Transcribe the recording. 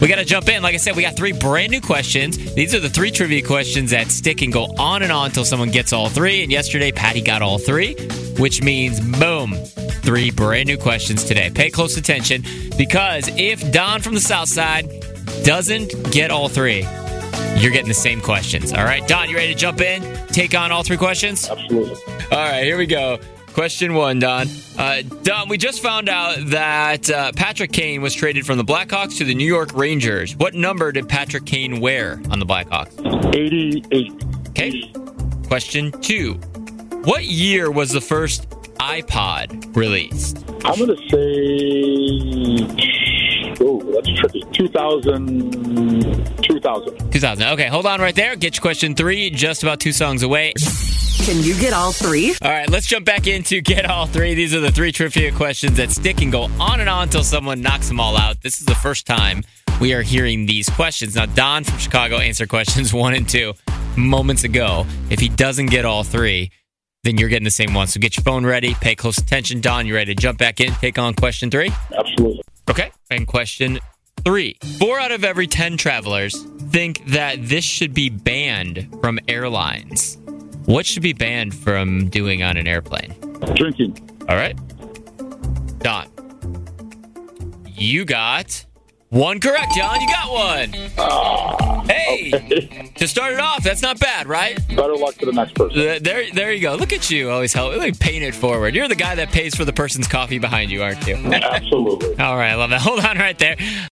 We got to jump in. Like I said, we got 3 brand new questions. These are the 3 trivia questions that stick and go on and on until someone gets all 3. And yesterday, Patty got all 3, which means, boom, 3 brand new questions today. Pay close attention, because if Don from the South Side doesn't get all 3, you're getting the same questions. All right, Don, you ready to jump in? Take on all 3 questions? Absolutely. All right, here we go. Question 1, Don. Don, we just found out that Patrick Kane was traded from the Blackhawks to the New York Rangers. What number did Patrick Kane wear on the Blackhawks? 88. Okay. Question 2. What year was the first iPod released? I'm going to say... Oh, that's tricky. 2000. 2000. Okay, hold on right there. Get your question 3. Just about 2 songs away. Can you get all 3? All right, let's jump back into Get All 3. These are the 3 trivia questions that stick and go on and on until someone knocks them all out. This is the first time we are hearing these questions. Now, Don from Chicago answered questions 1 and 2 moments ago. If he doesn't get all 3, then you're getting the same one. So get your phone ready. Pay close attention. Don, you ready to jump back in? Take on question 3? Absolutely. Okay, and question 3. 4 out of every 10 travelers think that this should be banned from airlines. What should be banned from doing on an airplane? Drinking. All right. Don, you got 1 correct, John. You got 1. Hey, Okay. to start it off, that's not bad, right? Better luck to the next person. There you go. Look at you. Always help. Like, paying it forward. You're the guy that pays for the person's coffee behind you, aren't you? Absolutely. All right, I love that. Hold on right there.